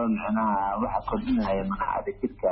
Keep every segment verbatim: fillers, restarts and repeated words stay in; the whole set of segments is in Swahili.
macnaha waxa kordhinaya manaacada jirka.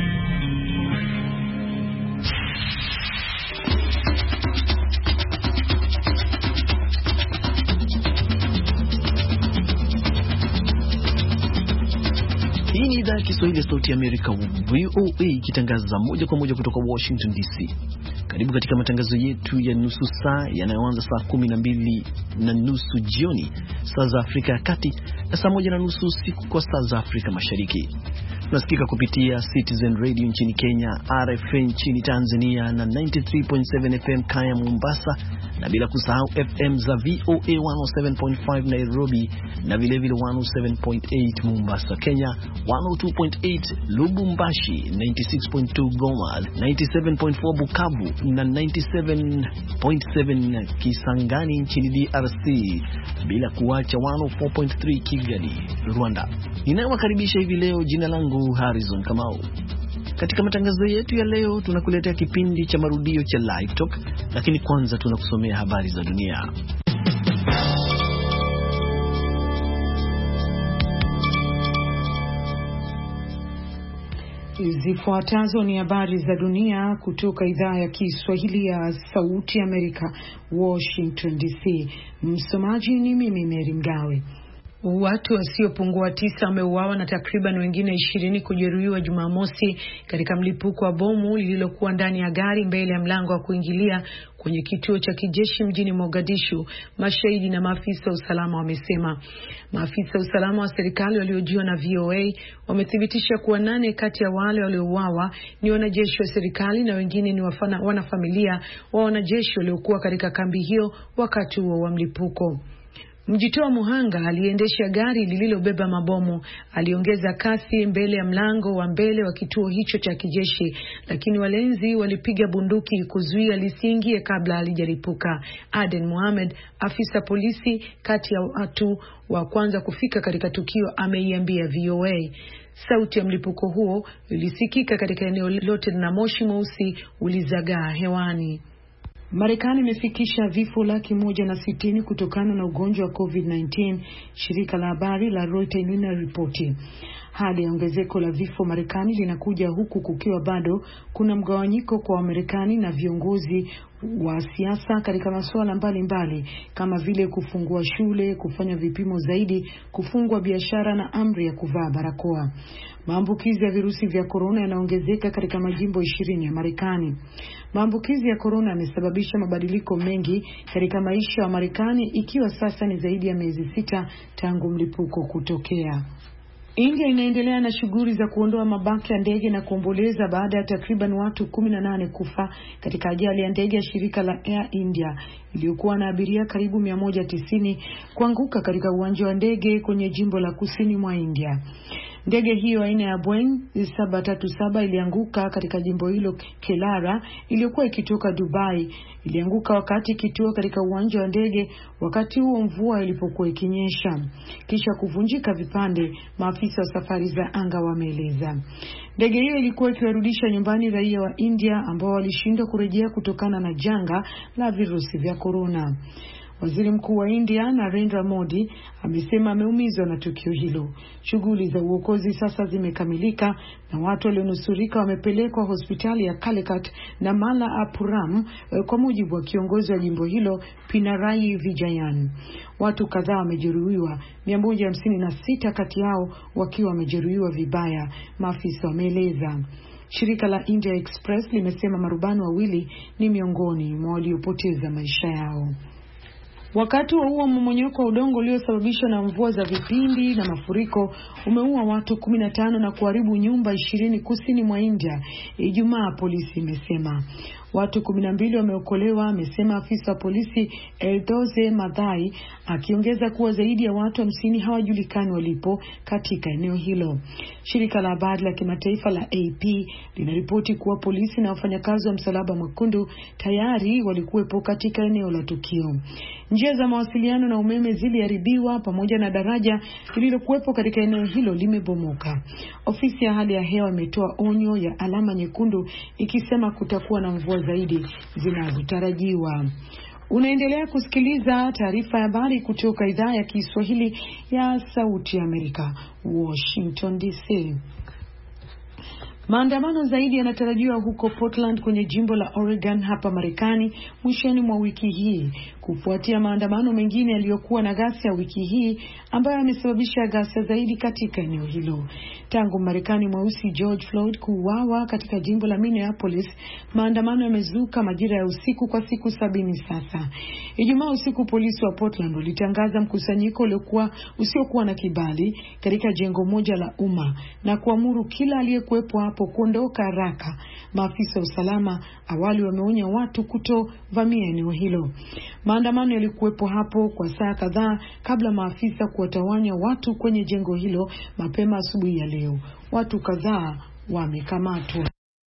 Hii ni idhaa ya Kiswahili ya Sauti ya Amerika, V O A, ikitangaza moja kwa moja kutoka Washington D C. Karibu katika matangazo yetu ya nusu saa yanayoanza saa kumi na mbili na nusu jioni saa za Afrika ya Kati na saa moja na nusu usiku kwa saa za Afrika Mashariki. Tunasikika kupitia Citizen Radio nchini Kenya, R F A nchini Tanzania na ninety three point seven F M Kaya Mombasa, na bila kusahau F M za V O A one oh seven point five Nairobi na vile vile one oh seven point eight Mombasa Kenya, one oh two point eight Lubumbashi, ninety-six point two Goma, ninety-seven point four Bukavu na ninety-seven point seven Kisangani nchini D R C, bila kuacha one oh four point three Kigali, Rwanda. Ninawakaribisha hivi leo, jina langu Harrison Kamau. Katika matangazo yetu ya leo tunakuletea kipindi cha marudio cha Live Talk, lakini kwanza tunakusomea habari za dunia. Zifuatazo ni habari za dunia kutoka idhaa ya Kiswahili ya Sauti ya Amerika, Washington D C. Msomaji ni mimi Mary Mgawe. Watu wasiopungua tisa wameuawa na takriban wengine ishirini kujeruhiwa Jumamosi katika mlipuko wa bomu lililokuwa ndani ya gari mbele ya mlango wa kuingilia kwenye kituo cha kijeshi mjini Mogadishu, mashahidi na maafisa wa usalama wamesema. Maafisa wa usalama wa serikali waliojiwa na V O A wamethibitisha kuwa nane kati ya wale waliouawa ni wanajeshi wa serikali na wengine ni wafana, wanafamilia wa wanajeshi waliokuwa katika kambi hiyo wakati huo wa mlipuko. Mjitoa muhanga aliendesha gari lililobeba mabomu aliongeza kasi mbele ya mlango wa mbele wa kituo hicho cha kijeshi, lakini walinzi walipiga bunduki kuzuia lisiingie kabla halijalipuka. Aden Mohamed, afisa polisi kati ya watu wa kwanza kufika katika tukio, ameiambia V O A. Sauti ya mlipuko huo ilisikika katika eneo lote na moshi mweusi ulizagaa hewani. Marekani imefikisha vifo laki moja na sitini kutokana na ugonjwa wa COVID nineteen, shirika la habari la Reuters linaripoti. Hali ya ongezeko la vifo Marekani linakuja huku kukiwa bado kuna mgawanyiko kwa Wamarekani na viongozi wa siasa katika masuala mbalimbali kama vile kufungua shule, kufanya vipimo zaidi, kufungua biashara na amri ya kuvaa barakoa. Maambukizi ya virusi vya corona yanaongezeka katika majimbo ishirini ya Marekani. Maambukizi ya corona yamesababisha mabadiliko mengi katika maisha ya Marekani, ikiwa sasa ni zaidi ya miezi sita tangu mlipuko kutokea. India inaendelea na shughuli za kuondoa mabaki ya ndege na kuomboleza baada ya takriban watu kumi na nane kufa katika ajali ya ndege ya shirika la Air India iliyokuwa na abiria karibu mia moja tisini kuanguka katika uwanja wa ndege kwenye jimbo la kusini mwa India. Ndege hiyo aina ya Boeing seven thirty-seven ilianguka katika jimbo hilo Kerala iliyokuwa ikitoka Dubai. Ilianguka wakati ikitua katika uwanja wa ndege wakati huo mvua ilipokuwa ikinyesha, kisha kuvunjika vipande, maafisa wa safari za anga wameeleza. Ndege hiyo ilikuwa ikiwarudisha nyumbani raia wa India ambao walishindwa kurejea kutokana na janga la virusi vya corona. Waziri Mkuu wa India Narendra Modi amesema ameumizwa na tukio hilo. Shughuli za uokozi sasa zimekamilika na watu walionusurika wamepelekwa hospitali ya Calicut na Malappuram, kwa mujibu wa kiongozi wa jimbo hilo Pinarayi Vijayan. Watu kadhaa wamejeruhiwa, mia moja hamsini na sita kati yao wakiwa wamejeruhiwa vibaya, maafisa wameeleza. Shirika la India Express limesema marubani wawili ni miongoni mwa waliopoteza maisha yao. Wakati wa huo mmomonyoko wa udongo uliosababishwa na mvua za vipindi na mafuriko umeua watu kumi na tano na kuharibu nyumba ishirini kusini mwa India, Ijumaa polisi imesema. Watu kumi na mbili wameokolewa, amesema afisa wa polisi Eldoze Madhai, akiongeza kuwa zaidi ya watu hamsini hawajulikani walipo katika eneo hilo. Shirika la habari la kimataifa la A P linaripoti kuwa polisi na wafanyakazi wa Msalaba Mwekundu tayari walikuwepo katika eneo la tukio. Njia za mawasiliano na umeme ziliharibiwa pamoja na daraja lililokuwepo katika eneo hilo limebomoka. Ofisi ya hali ya hewa imetoa onyo ya alama nyekundu ikisema kutakuwa na mvua zaidi zinazotarajiwa. Unaendelea kusikiliza taarifa ya habari kutoka idhaa ya Kiswahili ya Sauti ya Amerika, Washington D C. Maandamano zaidi yanatarajiwa huko Portland kwenye jimbo la Oregon hapa Marekani mwishoni mwa wiki hii, kufuatia maandamano mengine yaliyokuwa na ghasia wiki hii ambayo yamesababisha ghasia zaidi katika eneo hilo. Tangu Marekani mweusi George Floyd kuuawa katika jimbo la Minneapolis, maandamano yamezuka majira ya usiku kwa siku sabini sasa. Ijumaa usiku polisi wa Portland walitangaza mkusanyiko uliokuwa usiokuwa na kibali katika jengo moja la umma na kuamuru kila aliyekuwepo hapo kuondoka haraka. Maafisa wa usalama awali wameonya watu kutovamia eneo hilo. Maandamano yalikuwepo hapo kwa saa kadhaa kabla maafisa kuwatawanya watu kwenye jengo hilo mapema asubuhi ya leo. Watu kadhaa wamekamatwa.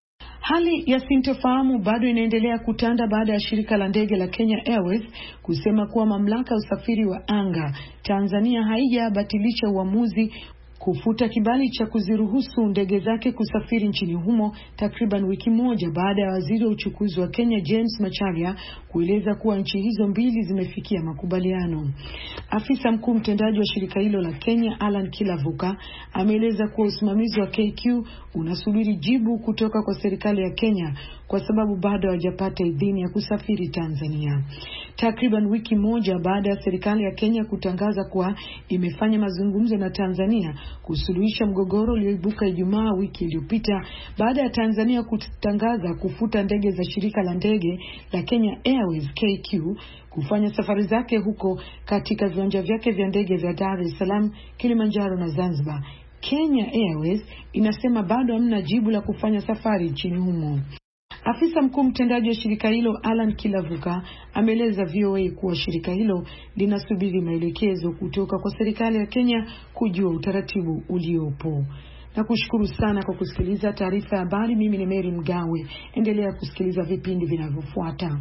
Hali ya sintofahamu bado inaendelea kutanda baada ya shirika la ndege la Kenya Airways kusema kuwa mamlaka ya usafiri wa anga Tanzania haijabatilisha uamuzi kufuta kibali cha kuziruhusu ndege zake kusafiri nchini humo takriban wiki moja baada ya waziri wa uchukuzi wa Kenya James Macharia kueleza kuwa nchi hizo mbili zimefikia makubaliano. Afisa mkuu mtendaji wa shirika hilo la Kenya Alan Kilavuka ameeleza kuwa usimamizi wa K Q unasubiri jibu kutoka kwa serikali ya Kenya kwa sababu bado hawajapata idhini ya kusafiri Tanzania. Takriban wiki moja baada ya serikali ya Kenya kutangaza kuwa imefanya mazungumzo na Tanzania kusuluhisha mgogoro ulioibuka Ijumaa wiki iliyopita baada ya Tanzania kutangaza kufuta ndege za shirika la ndege la Kenya Airways K Q kufanya safari zake huko katika viwanja vyake vya ndege vya Dar es Salaam, Kilimanjaro na Zanzibar. Kenya Airways inasema bado hamna jibu la kufanya safari nchini humo. Afisa mkuu mtendaji wa shirika hilo Alan Kilavuka ameeleza V O A kuwa shirika hilo linasubiri maelekezo kutoka kwa serikali ya Kenya kujua utaratibu uliopo. Na kushukuru sana kwa kusikiliza taarifa ya habari. Mimi ni Mary Mgawe. Endelea kusikiliza vipindi vinavyofuata.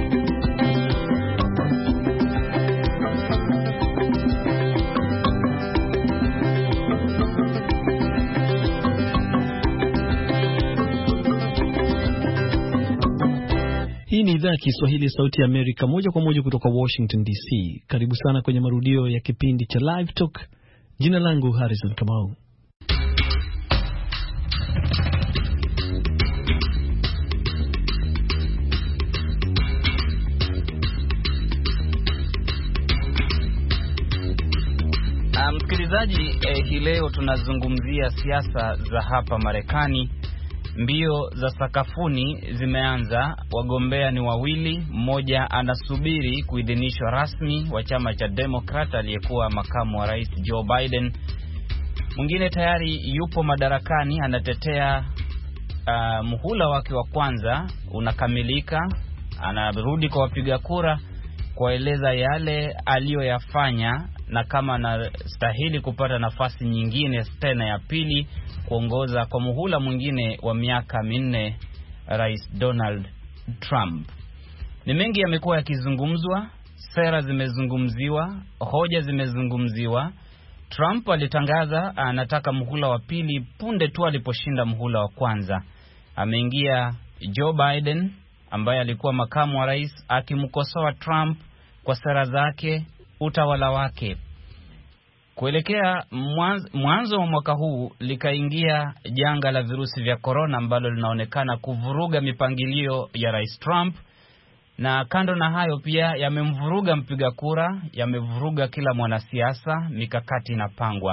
Hii ni idhaa ya Kiswahili Sauti ya Amerika moja kwa moja kutoka Washington D C. Karibu sana kwenye marudio ya kipindi cha Live Talk. Jina langu Harrison Kamau. Msikilizaji, eh, hii leo tunazungumzia siasa za hapa Marekani. Mbio za sakafuni zimeanza, wagombea ni wawili, mmoja anasubiri kuidhinishwa rasmi wa chama cha Democrat aliyekuwa makamu wa rais Joe Biden. Mwingine tayari yupo madarakani, anatetea uh, muhula wake wa kwanza unakamilika, anarudi kwa wapiga kura kueleza yale aliyoyafanya na kama anastahili kupata nafasi nyingine tena ya pili kuongoza kwa muhula mwingine wa miaka minne Rais Donald Trump. Ni mengi yamekuwa yakizungumzwa, sera zimezungumziwa, hoja zimezungumziwa. Trump alitangaza anataka muhula wa pili punde tu aliposhinda muhula wa kwanza. Ameingia Joe Biden ambaye alikuwa makamu wa rais akimkosoa Trump kwa sera zake, utawala wake. Kuelekea mwanzo wa mwaka huu likaingia janga la virusi vya corona ambalo linaonekana kuvuruga mipangilio ya Rais Trump, na kando na hayo pia yamemvuruga mpiga kura, yamevuruga kila mwanasiasa, mikakati inapangwa.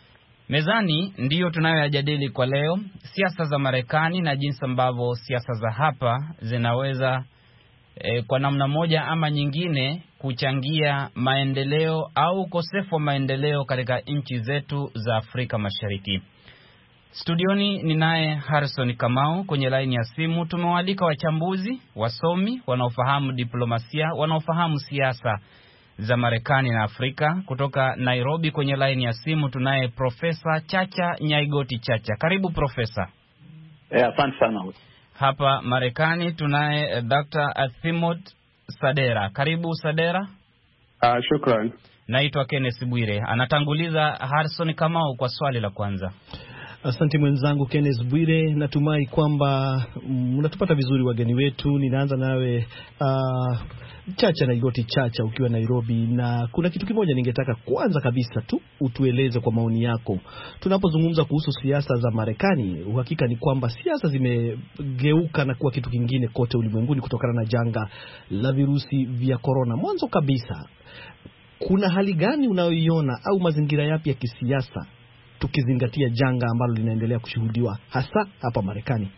Mezani ndiyo tunayoyajadili kwa leo, siasa za Marekani na jinsi ambavyo siasa za hapa zinaweza e, kwa namna moja ama nyingine kuchangia maendeleo au ukosefu wa maendeleo katika nchi zetu za Afrika Mashariki. Studioni ninaye Harrison Kamau, kwenye line ya simu tumewaalika wachambuzi, wasomi, wanaofahamu diplomasia, wanaofahamu siasa za Marekani na Afrika. Kutoka Nairobi kwenye line ya simu tunaye Profesa Chacha Nyaigoti Chacha. Karibu Profesa. Eh, asante sana. Hapa Marekani tunaye uh, Doctor Athimot Sadera. Karibu Sadera. Ah, uh, shukrani. Naitwa Kenneth Bwire. Anatanguliza Harrison Kamau kwa swali la kwanza. Asante mwenzangu Kenneth Bwire, natumai kwamba mnatupata vizuri wageni wetu. Ninaanza nawe uh, Chacha Naigoti Chacha ukiwa Nairobi, na kuna kitu kimoja ningetaka kwanza kabisa tu utueleze kwa maoni yako. Tunapozungumza kuhusu siasa za Marekani, uhakika ni kwamba siasa zimegeuka na kuwa kitu kingine kote ulimwenguni kutokana na janga la virusi vya corona. Mwanzo kabisa, kuna hali gani unayoiona au mazingira yapi ya kisiasa tukizingatia janga ambalo linaendelea kushuhudiwa hasa hapa Marekani?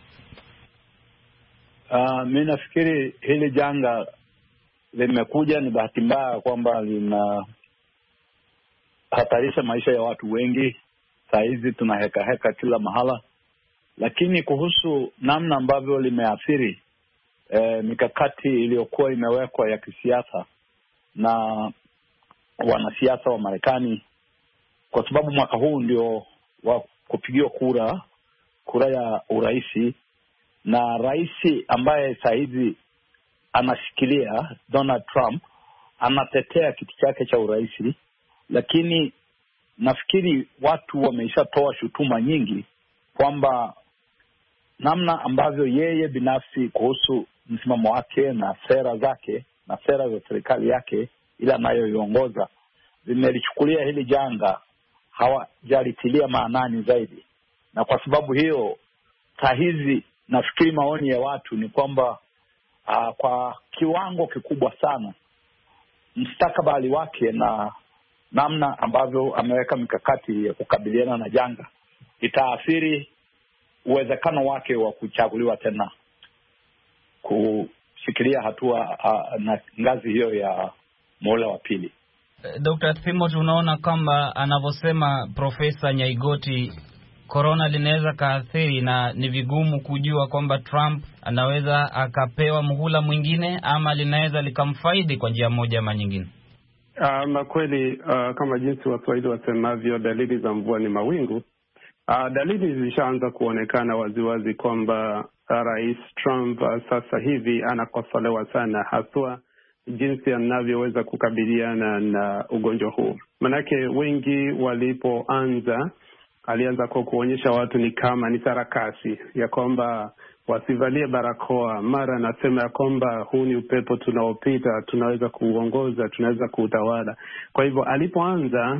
Uh, mimi nafikiri hili janga limekuja, ni bahati mbaya kwamba lina hatarisha maisha ya watu wengi. Saa hizi tuna heka heka kila mahala, lakini kuhusu namna ambavyo limeathiri eh, mikakati iliyokuwa imewekwa ya kisiasa na wanasiasa wa Marekani, kwa sababu mwaka huu ndio wa kupigiwa kura kura ya uraisi, na rais ambaye saa hizi anashikilia Donald Trump anatetea kiti chake cha uraisi, lakini nafikiri watu wameishatoa shutuma nyingi kwamba namna ambavyo yeye binafsi kuhusu msimamo wake na sera zake na sera za serikali yake ila anayoiongoza vimelichukulia hili janga hawajalitilia maanani zaidi. Na kwa sababu hiyo saa hizi nafikiri maoni ya watu ni kwamba uh, kwa kiwango kikubwa sana mustakabali wake na namna ambavyo ameweka mikakati ya kukabiliana na janga itaathiri uwezekano wake wa kuchaguliwa tena kushikilia hatua uh, na ngazi hiyo ya muhula wa pili. Doctor Timothy, unaona kwamba anavyosema Profesa Nyaigoti, corona linaweza kaathiri na ni vigumu kujua kwamba Trump anaweza akapewa muhula mwingine ama linaweza likamfaidi kwa njia moja ama nyingine? Uh, na kweli uh, kama jinsi Waswahili wasemavyo, dalili za mvua ni mawingu. Uh, dalili zilishaanza kuonekana waziwazi kwamba uh, Rais Trump uh, sasa hivi anakosolewa sana, haswa jinsi anavyoweza kukabiliana na ugonjwa huu. Manake wengi walipoanza, alianza kwa kuonyesha watu ni kama ni sarakasi ya kwamba wasivalie barakoa. Mara anasema ya kwamba huu ni upepo tunaopita, tunaweza kuuongoza, tunaweza kuutawala. Kwa hivyo alipoanza,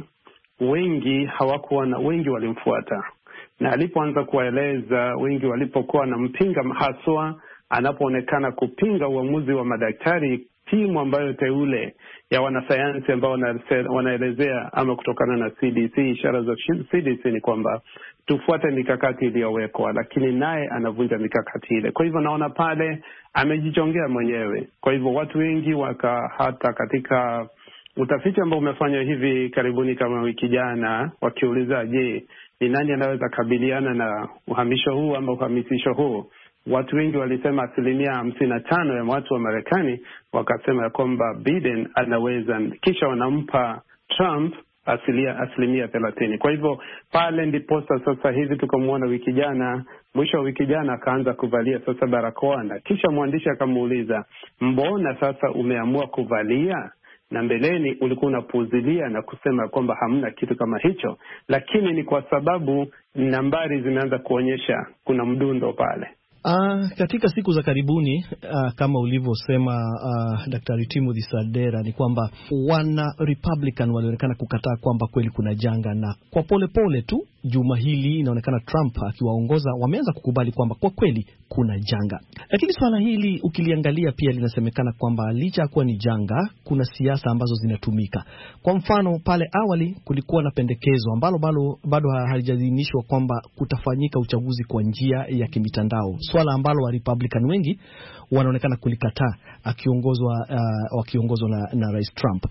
wengi hawakuwa na wengi walimfuata. Na alipoanza kueleza, wengi walipokuwa na mpinga, haswa anapoonekana kupinga uamuzi wa madaktari, timu ambayo teule ya wanasayansi ambao wanaelezea ama kutokana na C D C, ishara za C D C ni kwamba tufuate mikakati iliyowekwa, lakini naye anavunja mikakati ile. Kwa hivyo naona pale amejichongea mwenyewe. Kwa hivyo watu wengi waka, hata katika utafiti ambao umefanywa hivi karibuni kama wiki jana, wakiuliza je, ni nani anaweza kabiliana na uhamisho huu ama uhamisisho huu, watu wengi walisema asilimia hamsini na tano ya watu wa Marekani wakasema ya kwamba Biden anaweza, kisha wanampa Trump asilia asilimia thelathini. Kwa hivyo pale ndipo sasa hivi tukamuona wiki jana, mwisho wa wiki jana akaanza kuvalia sasa barakoa, na kisha mwandishi akamuuliza, mbona sasa umeamua kuvalia na mbeleni ulikuwa unapuzilia na kusema kwamba hamna kitu kama hicho? Lakini ni kwa sababu nambari zimeanza kuonyesha kuna mdundo pale. Uh, katika siku za karibuni uh, kama ulivyosema uh, Daktari Timothy Sadera, ni kwamba wana Republican walionekana kukataa kwamba kweli kuna janga, na kwa pole pole tu juma hili inaonekana Trump akiwaongoza wameanza kukubali kwamba kwa kweli kuna janga. Lakini swala hili ukiliangalia pia linasemekana kwamba licha ya kuwa ni janga, kuna siasa ambazo zinatumika. Kwa mfano pale awali kulikuwa na pendekezo ambalo bado bado halijaidhinishwa kwamba kutafanyika uchaguzi kwa njia ya kimitandao, swala ambalo wa Republican wengi wanaonekana kulikataa akiongozwa uh, wakiongozwa na, na Rais Trump.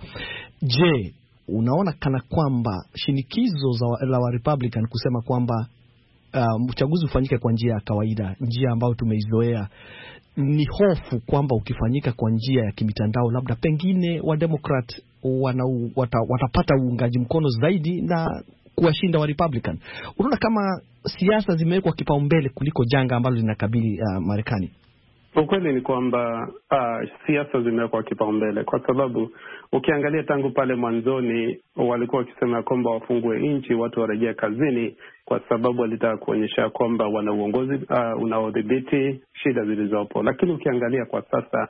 Je, unaona kana kwamba shinikizo za la wa Republican kusema kwamba uh, uchaguzi ufanyike kwa njia ya kawaida, njia ambayo tumeizoea, ni hofu kwamba ukifanyika kwa njia ya kimitandao labda pengine wa Democrat wana, wata, watapata uungaji mkono zaidi na kuwashinda wa Republican? Unaona kama siasa zimewekwa kipaumbele kuliko janga ambalo linakabili uh, Marekani? Ukweli ni kwamba uh, siasa zimewekwa kipaumbele, kwa sababu ukiangalia tangu pale mwanzoni walikuwa wakisema kwamba wafungue nchi, watu warejea kazini, kwa sababu walitaka kuonyesha kwamba wana uongozi uh, unaodhibiti shida zilizopo. Lakini ukiangalia kwa sasa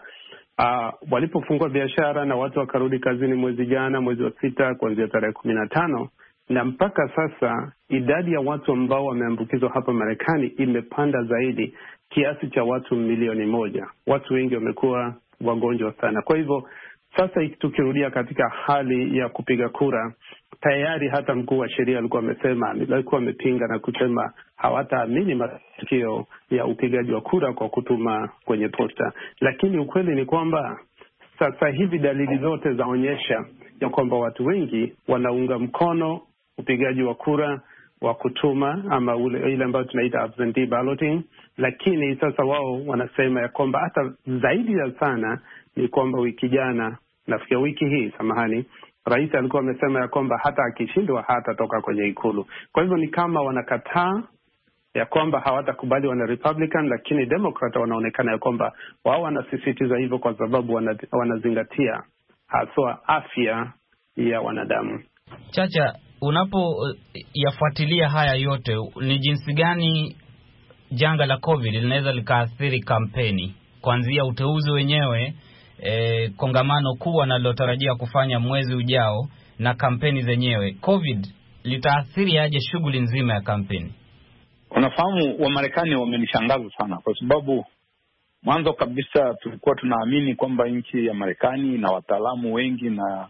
uh, walipofungua biashara na watu wakarudi kazini mwezi jana, mwezi wa sita, kuanzia tarehe kumi na tano, na mpaka sasa idadi ya watu ambao wameambukizwa hapa Marekani imepanda zaidi, kiasi cha watu milioni moja. Watu wengi wamekuwa wagonjwa sana. Kwa hivyo sasa tukirudia katika hali ya kupiga kura, tayari hata mkuu wa sheria alikuwa amesema, alikuwa amepinga na kusema hawataamini matokeo ya upigaji wa kura kwa kutuma kwenye posta. Lakini ukweli ni kwamba sasa hivi dalili zote zaonyesha ya kwamba watu wengi wanaunga mkono upigaji wa kura wa kutuma, ama ule ile ambayo tunaita absentee balloting. Lakini sasa wao wanasema ya kwamba hata zaidi ya sana ni kwamba wiki jana, nafikia wiki hii, samahani, rais alikuwa amesema ya kwamba hata akishindwa hatatoka kwenye ikulu. Kwa hivyo ni kama wanakataa ya kwamba hawatakubali wana Republican, lakini Democrat wanaonekana ya kwamba wao wanasisitiza hivyo kwa sababu wanazingatia haswa afya ya wanadamu. Chacha, unapo yafuatilia haya yote, ni jinsi gani janga la COVID linaweza likaathiri kampeni, kuanzia uteuzi wenyewe, e, kongamano kuu wanalotarajia kufanya mwezi ujao, na kampeni zenyewe? COVID litaathiri aje shughuli nzima ya kampeni? Unafahamu, wa Marekani wamenishangaza sana, kwa sababu mwanzo kabisa tulikuwa tunaamini kwamba nchi ya Marekani na wataalamu wengi na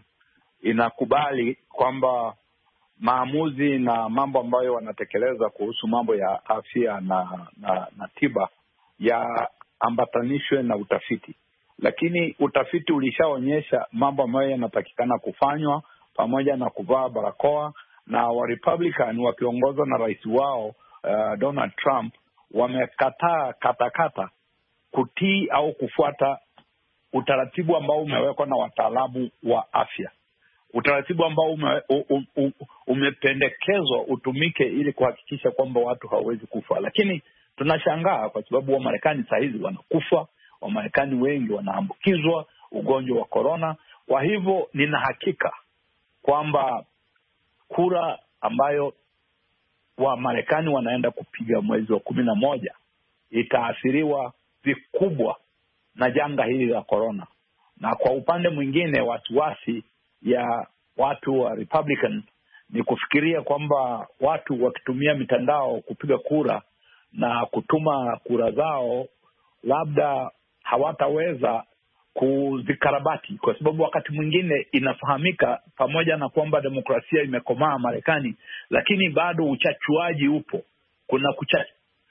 inakubali kwamba maamuzi na mambo ambayo wanatekeleza kuhusu mambo ya afya na na, na tiba ya ambatanishwe na utafiti. Lakini utafiti ulishaonyesha mambo ambayo yanatakikana kufanywa, pamoja na kuvaa barakoa, na wa Republican wakiongozwa na rais wao uh, Donald Trump wamekataa katakata kutii au kufuata utaratibu ambao umewekwa na wataalamu wa afya. Utaratibu ambao ume, um, um, umependekezwa utumike ili kuhakikisha kwamba watu hawawezi kufa. Lakini tunashangaa kwa sababu wa Marekani saa hizi wanakufa, wa Marekani wengi wanaambukizwa ugonjwa wa corona. Kwa hivyo nina hakika kwamba kura ambayo wa Marekani wanaenda kupiga mwezi wa kumi na moja itaathiriwa vikubwa na janga hili la corona. Na kwa upande mwingine, wasiwasi ya watu wa Republican ni kufikiria kwamba watu wakitumia mitandao kupiga kura na kutuma kura zao, labda hawataweza kuzikarabati, kwa sababu wakati mwingine inafahamika, pamoja na kwamba demokrasia imekomaa Marekani, lakini bado uchachuaji upo. Kuna kucha,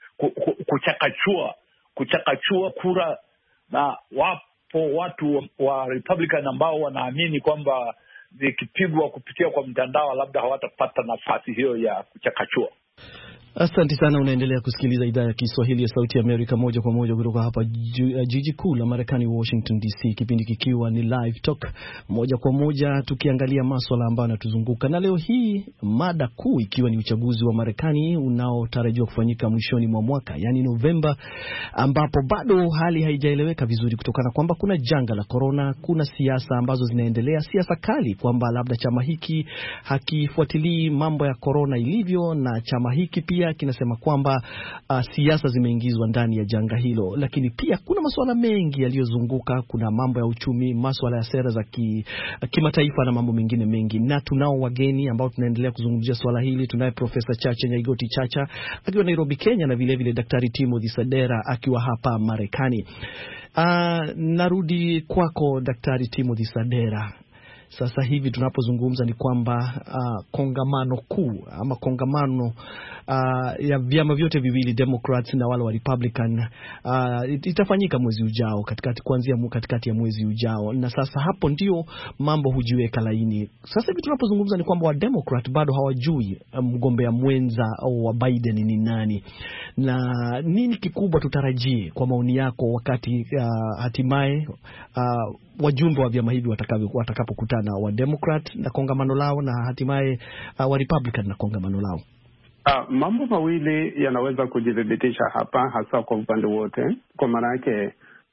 kuchakachua kuchakachua kura, na wapo watu wa Republican ambao wanaamini kwamba zikipigwa kupitia kwa mtandao labda hawatapata nafasi hiyo ya kuchakachua. Asante sana. Unaendelea kusikiliza idhaa ya Kiswahili ya Sauti ya Amerika moja kwa moja kutoka hapa jiji kuu la Marekani, Washington D C, kipindi kikiwa ni Live Talk, moja kwa moja tukiangalia masuala ambayo yanatuzunguka. Na leo hii mada kuu ikiwa ni uchaguzi wa Marekani unaotarajiwa kufanyika mwishoni mwa mwaka, yani Novemba, ambapo bado hali haijaeleweka vizuri kutokana kwamba kuna janga la corona, kuna siasa ambazo zinaendelea, siasa kali kwamba labda chama hiki hakifuatilii mambo ya corona ilivyo, na chama hiki pia kinasema kwamba uh, siasa zimeingizwa ndani ya janga hilo. Lakini pia kuna masuala mengi yaliyozunguka, kuna mambo ya uchumi, masuala ya sera za ki, uh, kimataifa na mambo mengine mengi. Na tunao wageni ambao tunaendelea kuzungumzia swala hili. Tunaye Profesa Chacha Nyaigoti Chacha akiwa Nairobi, Kenya, na vile vile Daktari Timothy Sadera akiwa hapa Marekani. Uh, narudi kwako Daktari Timothy Sadera. Sasa hivi tunapozungumza ni kwamba uh, kongamano kuu ama kongamano uh, ya vyama vyote viwili, Democrats na wale wa Republican, uh, itafanyika mwezi ujao, katikati kuanzia katikati ya mwezi ujao. Na sasa hapo ndio mambo hujiweka laini. Sasa hivi tunapozungumza ni kwamba wa Democrat bado hawajui mgombea mwenza au wa Biden ni nani. Na nini kikubwa tutarajie kwa maoni yako wakati uh, hatimaye uh, wajumbe wa vyama hivi watakapokutana, wa Democrat na kongamano lao, na hatimaye uh, wa Republican na kongamano lao? Uh, mambo mawili yanaweza kujidhibitisha hapa, hasa kwa upande wote. Kwa maana yake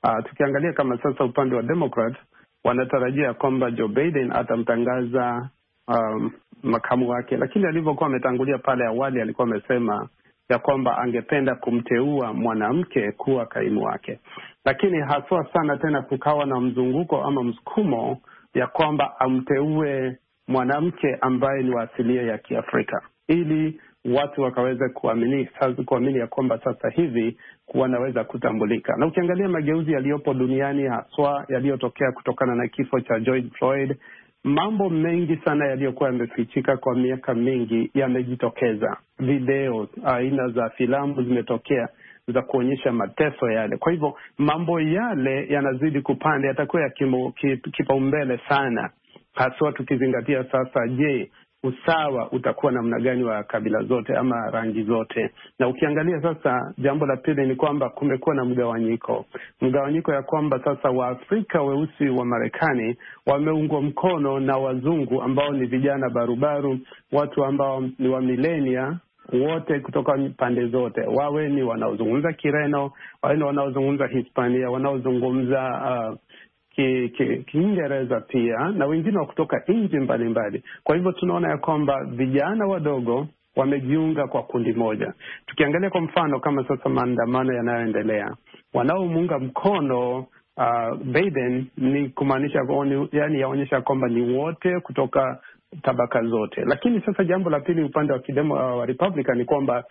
Uh, tukiangalia kama sasa upande wa Democrat wanatarajia kwamba Joe Biden atamtangaza um, makamu wake, lakini alivyokuwa ametangulia pale awali alikuwa amesema ya kwamba angependa kumteua mwanamke kuwa kaimu wake, lakini haswa sana tena kukawa na mzunguko ama msukumo ya kwamba amteue mwanamke ambaye ni wa asilia ya Kiafrika, ili watu wakaweza kuamini sasa kuamini ya kwamba sasa hivi wanaweza kutambulika. Na ukiangalia mageuzi yaliyopo duniani, haswa yaliyotokea kutokana na kifo cha George Floyd, mambo mengi sana yaliyokuwa yamefichika kwa miaka mingi yamejitokeza. Video, aina za filamu zimetokea za kuonyesha mateso yale. Kwa hivyo mambo yale yanazidi kupanda, yatakuwa ya kipaumbele sana, haswa tukizingatia sasa, je, usawa utakuwa namna gani wa kabila zote ama rangi zote. Na ukiangalia sasa, jambo la pili ni kwamba kumekuwa na mgawanyiko. Mgawanyiko ya kwamba sasa Waafrika weusi wa Marekani wameungwa mkono na wazungu ambao ni vijana barubaru, watu ambao ni wa milenia, wote kutoka pande zote, wawe ni wanaozungumza Kireno, wawe ni wanaozungumza Hispania, wanaozungumza uh, Kiingereza ki, pia, na wengine wa kutoka nchi mbalimbali. Kwa hivyo tunaona ya kwamba vijana wadogo wamejiunga kwa kundi moja. Tukiangalia kwa mfano kama sasa maandamano yanayoendelea, wanaomuunga mkono uh, Biden ni kumaanisha, yani yaonyesha kwamba ni wote kutoka tabaka zote. Lakini sasa jambo la pili upande wa kidemo uh, wa Republican ni kwamba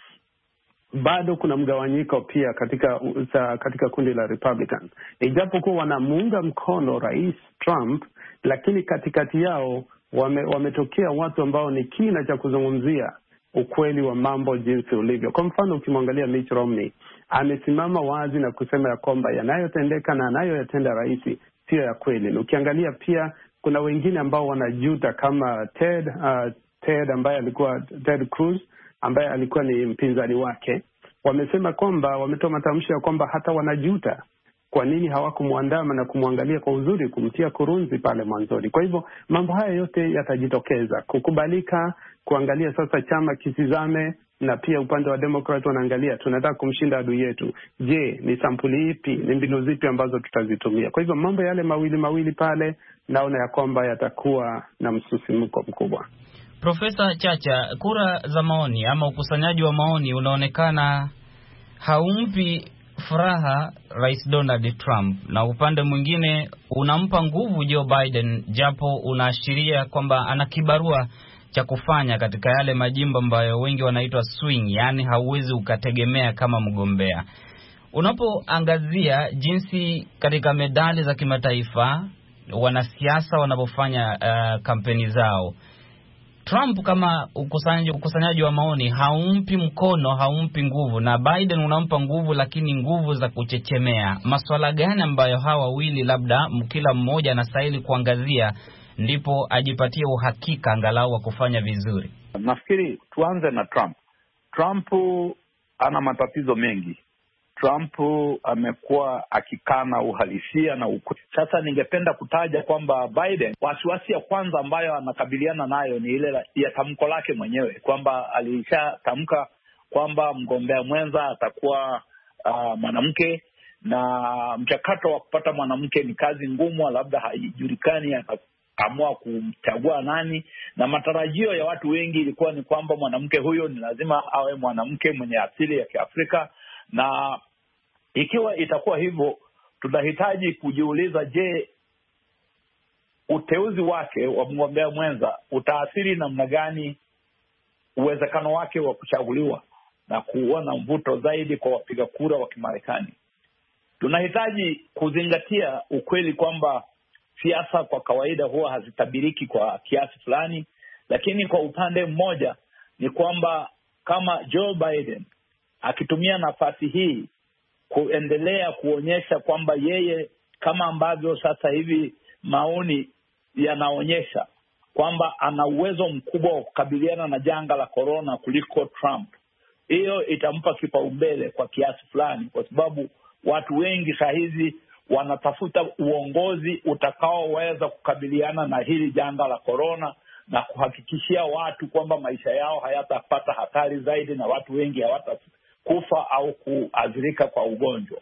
bado kuna mgawanyiko pia katika uh, katika kundi la Republican. Ijapokuwa wanamuunga mkono Rais Trump, lakini katikati yao wame, wametokea watu ambao ni kina cha kuzungumzia ukweli wa mambo jinsi ulivyo. Kwa mfano ukimwangalia Mitch Romney, amesimama wazi na kusema ya kwamba yanayotendeka na anayoyatenda rais sio ya kweli. Na ukiangalia pia kuna wengine ambao wanajuta kama Ted uh, Ted ambaye alikuwa Ted Cruz ambaye alikuwa ni mpinzani wake. Wamesema kwamba wametoa matamshi ya kwamba hata wanajuta kwa nini hawakumuandama na kumwangalia kwa uzuri, kumtia kurunzi pale mwanzoni. Kwa hivyo mambo haya yote yatajitokeza, kukubalika, kuangalia sasa chama kisizame, na pia upande wa Democrat wanaangalia tunataka kumshinda adui yetu. Je, ni sampuli ipi, ni mbinu zipi ambazo tutazitumia? Kwa hivyo mambo yale mawili mawili pale naona ya kwamba yatakuwa na msusimuko mkubwa. Profesa Chacha, kura za maoni ama ukusanyaji wa maoni unaonekana haumpi furaha Rais Donald Trump, na upande mwingine unampa nguvu Joe Biden, japo unaashiria kwamba ana kibarua cha kufanya katika yale majimbo ambayo wengi wanaitwa swing, yani hauwezi ukategemea kama mgombea. Unapoangazia jinsi katika medali za kimataifa wanasiasa wanapofanya uh, kampeni zao, Trump kama ukusanyaji, ukusanyaji wa maoni haumpi mkono, haumpi nguvu, na Biden unampa nguvu, lakini nguvu za kuchechemea. Masuala gani ambayo hawa wawili labda kila mmoja anastahili kuangazia ndipo ajipatie uhakika angalau wa kufanya vizuri? Nafikiri tuanze na Trump. Trump ana matatizo mengi. Trump amekuwa akikana uhalisia na ukweli. Sasa ningependa kutaja kwamba Biden, wasiwasi ya kwanza ambayo anakabiliana nayo ni ile ya tamko lake mwenyewe, kwamba alishatamka kwamba mgombea mwenza atakuwa uh, mwanamke, na mchakato wa kupata mwanamke ni kazi ngumu, labda haijulikani ataamua kumchagua nani, na matarajio ya watu wengi ilikuwa ni kwamba mwanamke huyo ni lazima awe mwanamke mwenye asili ya Kiafrika. Na ikiwa itakuwa hivyo, tunahitaji kujiuliza, je, uteuzi wake wa mgombea mwenza utaathiri namna gani uwezekano wake wa kuchaguliwa na kuona mvuto zaidi kwa wapiga kura wa Kimarekani? Tunahitaji kuzingatia ukweli kwamba siasa kwa kawaida huwa hazitabiriki kwa kiasi fulani, lakini kwa upande mmoja ni kwamba kama Joe Biden akitumia nafasi hii kuendelea kuonyesha kwamba yeye, kama ambavyo sasa hivi maoni yanaonyesha kwamba ana uwezo mkubwa wa kukabiliana na janga la corona kuliko Trump, hiyo itampa kipaumbele kwa kiasi fulani, kwa sababu watu wengi saa hizi wanatafuta uongozi utakaoweza kukabiliana na hili janga la corona na kuhakikishia watu kwamba maisha yao hayatapata hatari zaidi na watu wengi hawatakufa au kuathirika kwa ugonjwa.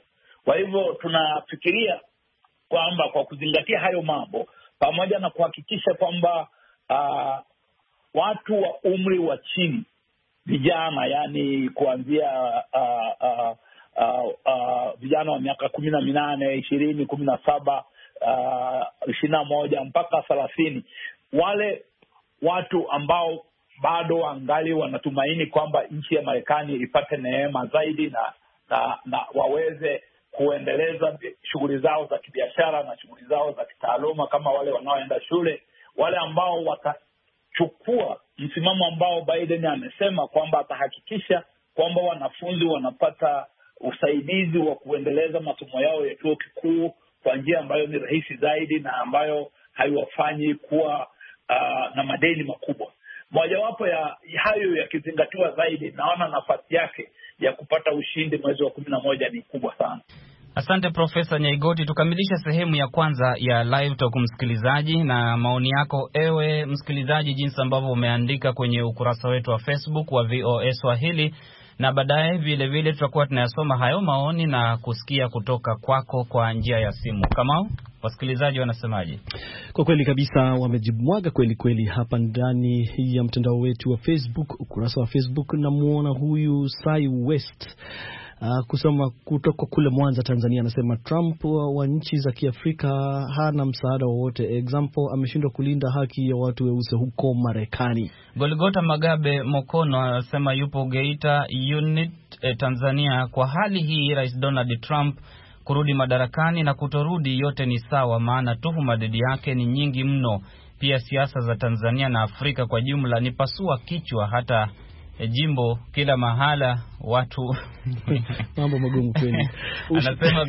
Kwa hivyo tunafikiria kwamba kwa kuzingatia hayo mambo, pamoja na kuhakikisha kwamba uh, watu wa umri wa chini, vijana, yani kuanzia uh, uh, uh, uh, vijana wa miaka kumi na minane, ishirini, kumi na saba, uh, ishirini na moja mpaka thelathini, wale watu ambao bado wangali wanatumaini kwamba nchi ya Marekani ipate neema zaidi na, na, na waweze kuendeleza shughuli zao za kibiashara na shughuli zao za kitaaluma, kama wale wanaoenda shule, wale ambao watachukua msimamo ambao Biden amesema kwamba atahakikisha kwamba wanafunzi wanapata usaidizi wa kuendeleza masomo yao ya chuo kikuu kwa njia ambayo ni rahisi zaidi na ambayo haiwafanyi kuwa uh, na madeni makubwa. Mojawapo ya hayo yakizingatiwa zaidi, naona nafasi yake ya kupata ushindi mwezi wa kumi na moja ni kubwa sana. Asante Profesa Nyaigoti. Tukamilisha sehemu ya kwanza ya Live Talk, msikilizaji, na maoni yako ewe msikilizaji, jinsi ambavyo umeandika kwenye ukurasa wetu wa Facebook wa V O A Swahili, na baadaye vile vile tutakuwa tunayasoma hayo maoni na kusikia kutoka kwako kwa njia ya simu. Kamau, wasikilizaji wanasemaje? Kwa kweli kabisa wamejimwaga kweli kweli hapa ndani ya mtandao wetu wa Facebook, ukurasa wa Facebook. Na muona huyu Sai West Uh, kusoma kutoka kule Mwanza, Tanzania, anasema Trump wa nchi za Kiafrika hana msaada wowote. Example, ameshindwa kulinda haki ya watu weusi huko Marekani. Golgota Magabe Mokono anasema yupo Geita Unit eh, Tanzania. Kwa hali hii Rais Donald Trump kurudi madarakani na kutorudi yote ni sawa, maana tuhuma dhidi yake ni nyingi mno. Pia siasa za Tanzania na Afrika kwa jumla ni pasua kichwa, hata E, jimbo kila mahala watu mambo magumu kweli. Anasema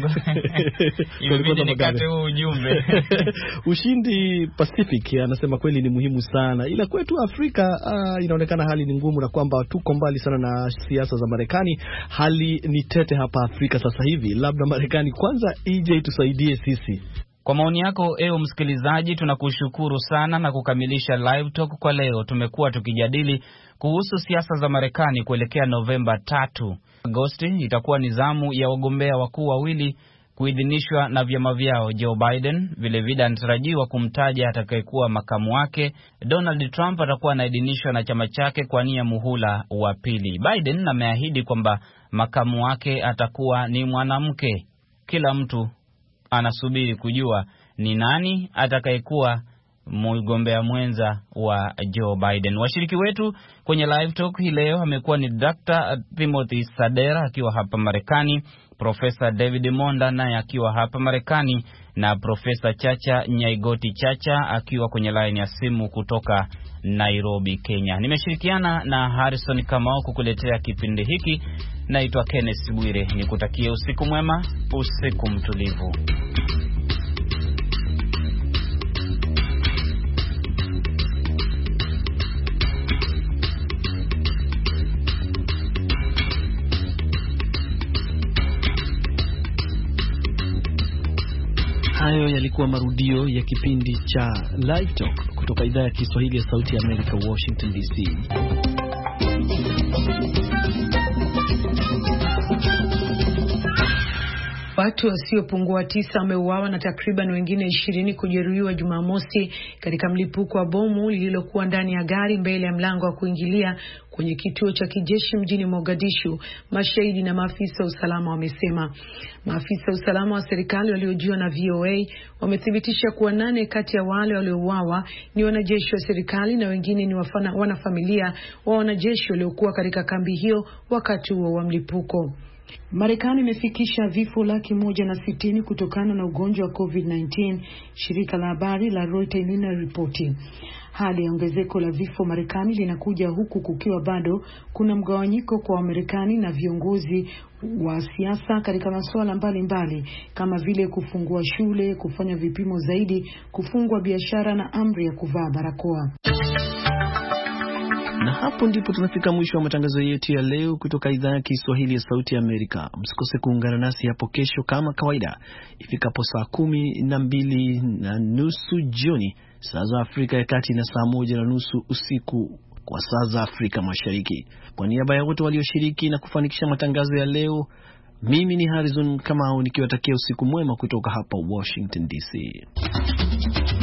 ibidi nikate huu ujumbe. Ushindi Pacific anasema kweli ni muhimu sana, ila kwetu Afrika uh, inaonekana hali ni ngumu, na kwamba tuko mbali sana na siasa za Marekani. Hali ni tete hapa Afrika sasa hivi, labda Marekani kwanza ije itusaidie sisi. Kwa maoni yako ewe msikilizaji, tunakushukuru sana. Na kukamilisha Live Talk kwa leo, tumekuwa tukijadili kuhusu siasa za Marekani kuelekea Novemba tatu. Agosti itakuwa ni zamu ya wagombea wakuu wawili kuidhinishwa na vyama vyao. Joe Biden vile vile anatarajiwa kumtaja atakayekuwa makamu wake. Donald Trump atakuwa anaidhinishwa na chama chake kwa nia muhula wa pili. Biden ameahidi kwamba makamu wake atakuwa ni mwanamke. Kila mtu anasubiri kujua ni nani atakayekuwa mgombea mwenza wa Joe Biden. Washiriki wetu kwenye Live Talk hii leo amekuwa ni Doctor Timothy Sadera akiwa hapa Marekani, Profesa David Monda naye akiwa hapa Marekani, na Profesa Chacha Nyaigoti Chacha akiwa kwenye line ya simu kutoka Nairobi, Kenya. Nimeshirikiana na Harrison Kamau kukuletea kipindi hiki. Naitwa Kenneth Bwire, nikutakie usiku mwema, usiku mtulivu. Hayo yalikuwa marudio ya kipindi cha Live Talk kutoka idhaa ya Kiswahili ya Sauti ya Amerika, Washington D C. Watu wasiopungua tisa wameuawa na takriban wengine ishirini kujeruhiwa Jumamosi katika mlipuko wa bomu lililokuwa ndani ya gari mbele ya mlango wa kuingilia kwenye kituo cha kijeshi mjini Mogadishu, mashahidi na maafisa usalama wamesema. Maafisa usalama wa serikali waliojiwa na V O A wamethibitisha kuwa nane kati ya wale waliouawa ni wanajeshi wa serikali na wengine ni wafana, wanafamilia wa wanajeshi waliokuwa katika kambi hiyo wakati huo wa mlipuko. Marekani imefikisha vifo laki moja na sitini kutokana na ugonjwa wa COVID nineteen, shirika la habari la Reuters linaripoti. Hali ya ongezeko la vifo Marekani linakuja huku kukiwa bado kuna mgawanyiko kwa Wamarekani na viongozi wa siasa katika masuala mbalimbali kama vile kufungua shule, kufanya vipimo zaidi, kufungua biashara na amri ya kuvaa barakoa. Na hapo ndipo tunafika mwisho wa matangazo yetu ya leo kutoka idhaa ya Kiswahili ya Sauti ya Amerika. Msikose kuungana nasi hapo kesho kama kawaida ifikapo saa kumi na mbili na nusu jioni saa za Afrika ya Kati na saa moja na nusu usiku kwa saa za Afrika Mashariki. Kwa niaba ya wote walioshiriki na kufanikisha matangazo ya leo, Mimi ni Harrison Kamau nikiwatakia usiku mwema kutoka hapa Washington D C.